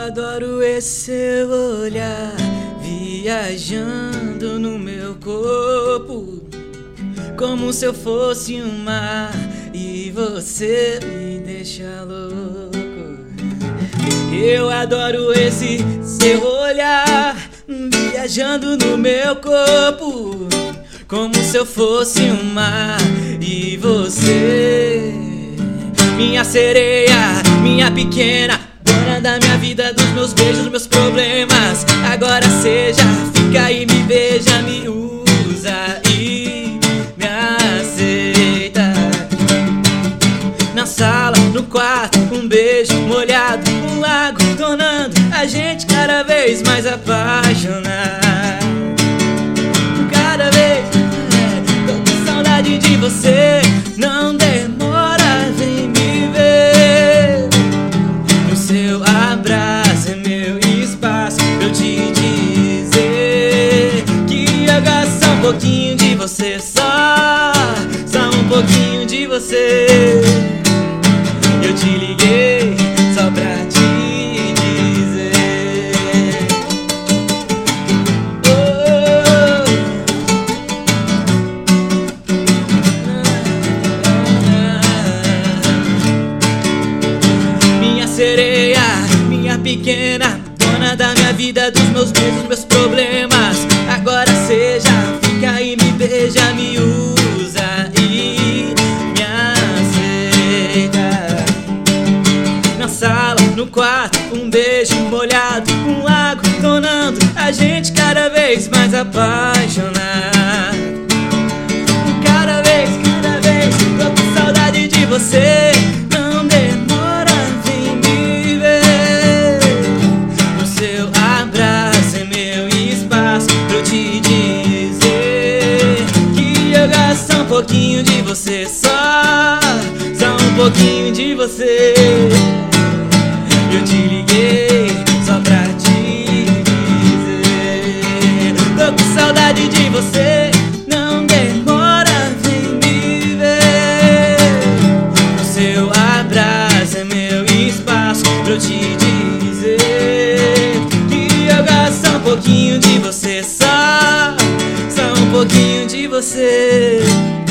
adoro esse seu olhar viajando no meu corpo, como se eu fosse um mar e você me deixa louco. Eu adoro esse seu olhar viajando no meu corpo, como se eu fosse um mar e você, minha sereia, minha pequena, dona da minha vida, dos meus beijos, meus problemas. Agora seja, fica e me beija, me usa e me aceita. Na sala, no quarto, um beijo molhado, um lago tornando a gente cada vez mais apaixonado. Cada vez tô com saudade de você. Não demora, vem me ver. No seu abraço é meu espaço pra eu te dizer que eu gosto só um pouquinho de você, só um pouquinho de você. Eu te liguei só pra te dizer, oh. Minha sereia, minha pequena, dona da minha vida, dos meus beijos, meus problemas. Agora seja, fica e me beija, me usa e me aceita. Na sala, no quarto, um beijo molhado, um lago tornando a gente cada vez mais apaixonado. Cada vez, tô com saudade de você. Não demora, vem me ver. No seu abraço é meu espaço pra eu te dizer que eu gosto só um pouquinho de você, só um pouquinho de você. Eu te liguei só pra te dizer, tô com saudade de você. Não demora, vem me ver. O seu abraço é meu espaço pra eu te dizer que eu gosto só um pouquinho de você, só um pouquinho de você.